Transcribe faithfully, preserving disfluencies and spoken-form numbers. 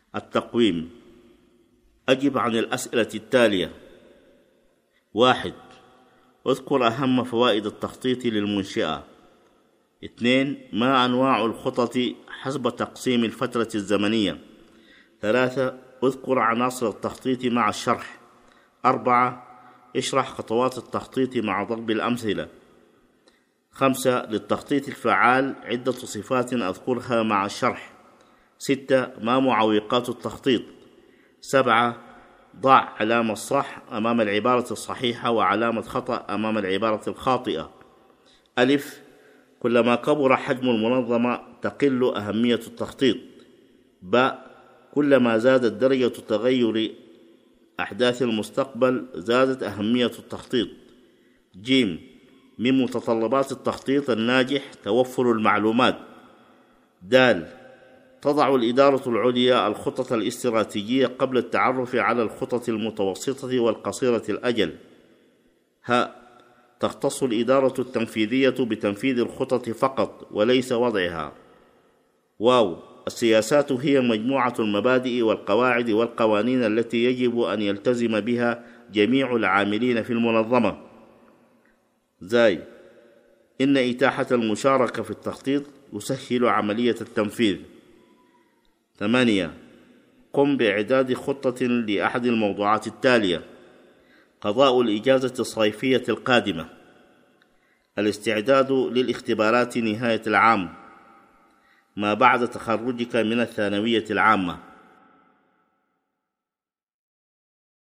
التقويم. أجب عن الأسئلة التالية: واحد. اذكر أهم فوائد التخطيط للمنشأة. اثنين. ما أنواع الخطط حسب تقسيم الفترة الزمنية؟ ثلاثة. اذكر عناصر التخطيط مع الشرح. أربعة. اشرح خطوات التخطيط مع ضرب الأمثلة. خمسة. للتخطيط الفعال عدة صفات أذكرها مع الشرح. ستة. ما معوقات التخطيط؟ سبعة. ضع علامة صح أمام العبارة الصحيحة وعلامة خطأ أمام العبارة الخاطئة. ألف. كلما كبر حجم المنظمة تقل أهمية التخطيط. باء. كلما زادت درجة تغير أحداث المستقبل زادت أهمية التخطيط. جيم. من متطلبات التخطيط الناجح توفر المعلومات. دال. تضع الإدارة العليا الخطط الاستراتيجية قبل التعرف على الخطط المتوسطة والقصيرة الأجل. ه. تختص الإدارة التنفيذية بتنفيذ الخطط فقط وليس وضعها. واو. السياسات هي مجموعة المبادئ والقواعد والقوانين التي يجب أن يلتزم بها جميع العاملين في المنظمة. زاي. إن إتاحة المشاركة في التخطيط يسهل عملية التنفيذ. ثمانية. قم بإعداد خطة لأحد الموضوعات التالية: قضاء الإجازة الصيفية القادمة، الاستعداد للاختبارات نهاية العام، ما بعد تخرجك من الثانوية العامة.